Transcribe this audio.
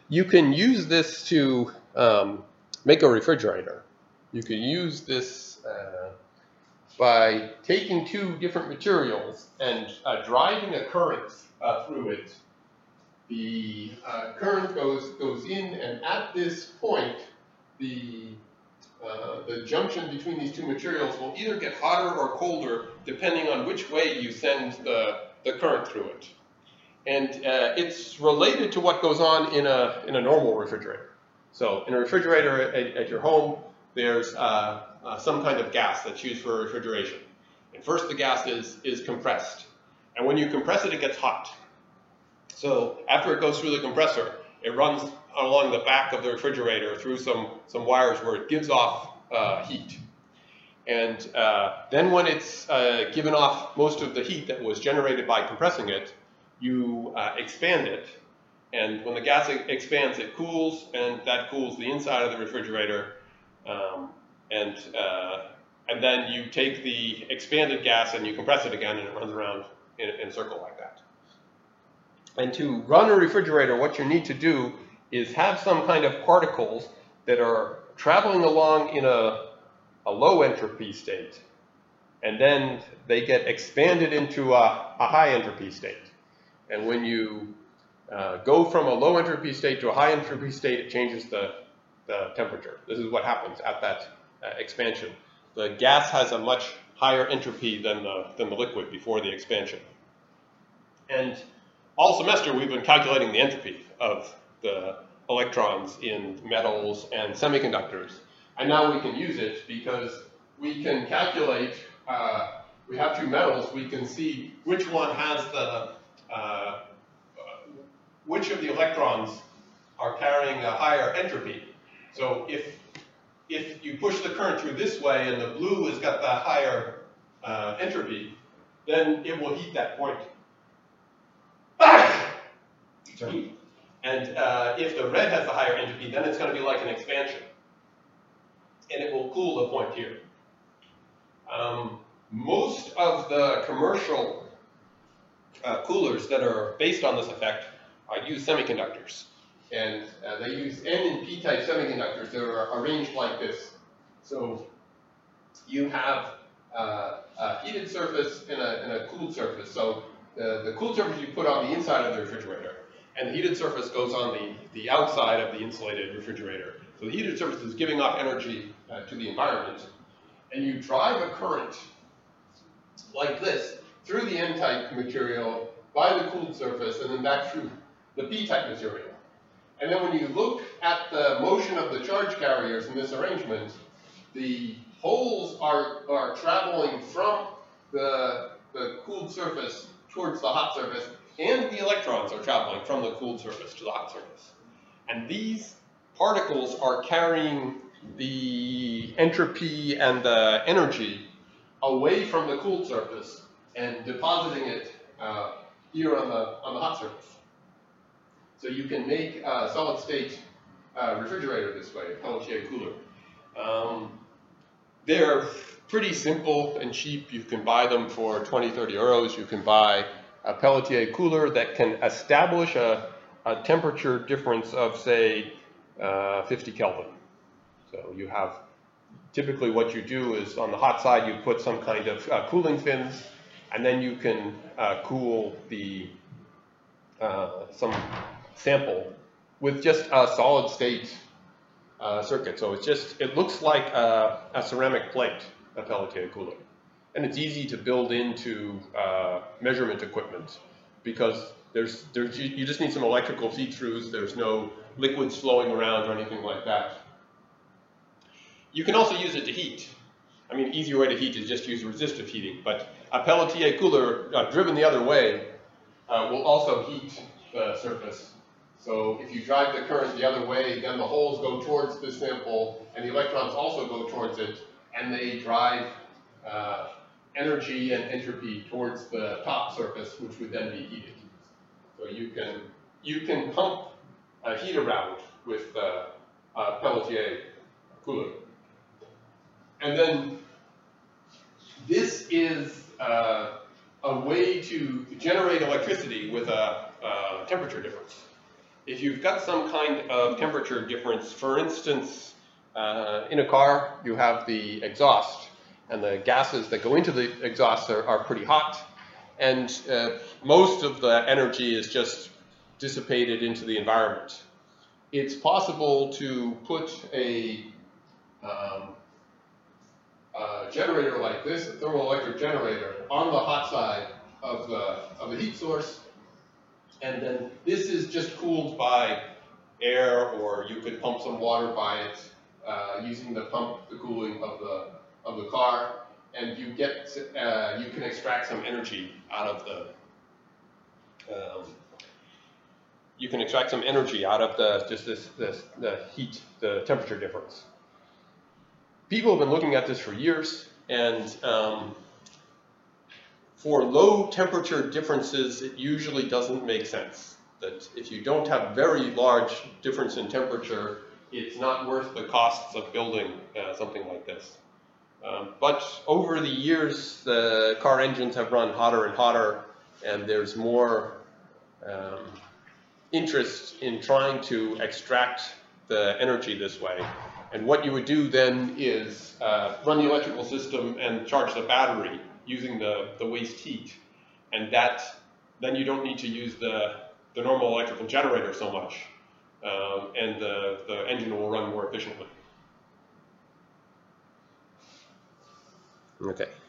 You can use this to make a refrigerator. You can use this by taking two different materials and driving a current through it. The current goes in, and at this point, the junction between these two materials will either get hotter or colder depending on which way you send the current through it. And it's related to what goes on in a normal refrigerator. So in a refrigerator at your home, there's some kind of gas that's used for refrigeration. And first the gas is compressed. And when you compress it, it gets hot. So after it goes through the compressor, it runs along the back of the refrigerator through some wires where it gives off heat. And then when it's given off most of the heat that was generated by compressing it, you expand it. And when the gas expands, it cools, and that cools the inside of the refrigerator. And then you take the expanded gas and you compress it again, and it runs around in a circle like that. And to run a refrigerator, what you need to do is have some kind of particles that are traveling along in a low entropy state, and then they get expanded into a high entropy state. And when you go from a low entropy state to a high entropy state, it changes the temperature. This is what happens at that expansion. The gas has a much higher entropy than the liquid before the expansion. And all semester we've been calculating the entropy of the electrons in metals and semiconductors. And now we can use it because we can calculate, we have two metals, we can see which one has which of the electrons are carrying a higher entropy. So if you push the current through this way and the blue has got the higher entropy, then it will heat that point. And if the red has the higher entropy, then it's going to be like an expansion. And it will cool the point here. Most of the commercial coolers that are based on this effect use semiconductors. And they use N and P type semiconductors that are arranged like this. So you have a heated surface and a cooled surface. So the cooled surface you put on the inside of the refrigerator, and the heated surface goes on the outside of the insulated refrigerator. So the heated surface is giving off energy to the environment, and you drive a current like this through the N-type material by the cooled surface and then back through the P-type material. And then when you look at the motion of the charge carriers in this arrangement, the holes are traveling from the cooled surface towards the hot surface, and the electrons are traveling from the cooled surface to the hot surface. And these particles are carrying the entropy and the energy away from the cooled surface and depositing it here on the hot surface. So you can make a solid state refrigerator this way, a Peltier cooler. They're pretty simple and cheap. You can buy them for 20, 30 euros. You can buy a Peltier cooler that can establish a temperature difference of, say, 50 Kelvin. So you have, typically what you do is on the hot side you put some kind of cooling fins, and then you can cool the some sample with just a solid state circuit. So it looks like a ceramic plate, a Peltier cooler. And it's easy to build into measurement equipment because you just need some electrical feed-throughs. There's no liquids flowing around or anything like that. You can also use it to heat. I mean, easier way to heat is just use resistive heating, but a Peltier cooler driven the other way will also heat the surface. So if you drive the current the other way, then the holes go towards the sample, and the electrons also go towards it, and they drive energy and entropy towards the top surface, which would then be heated. So you can pump heat around with a Peltier cooler. And then this is a way to generate electricity with a temperature difference. if you've got some kind of temperature difference, for instance, in a car, you have the exhaust, and the gases that go into the exhaust are pretty hot, and most of the energy is just dissipated into the environment. It's possible to put a generator like this, a thermoelectric generator, on the hot side of the heat source, and then this is just cooled by air, or you could pump some water by it using the cooling of the car, and you can extract some energy out of the the heat, the temperature difference. People have been looking at this for years, and for low temperature differences, it usually doesn't make sense. That if you don't have very large difference in temperature, it's not worth the costs of building something like this. But over the years, the car engines have run hotter and hotter, and there's more interest in trying to extract the energy this way. And what you would do then is run the electrical system and charge the battery using the waste heat. And then you don't need to use the normal electrical generator so much. And the engine will run more efficiently. Okay.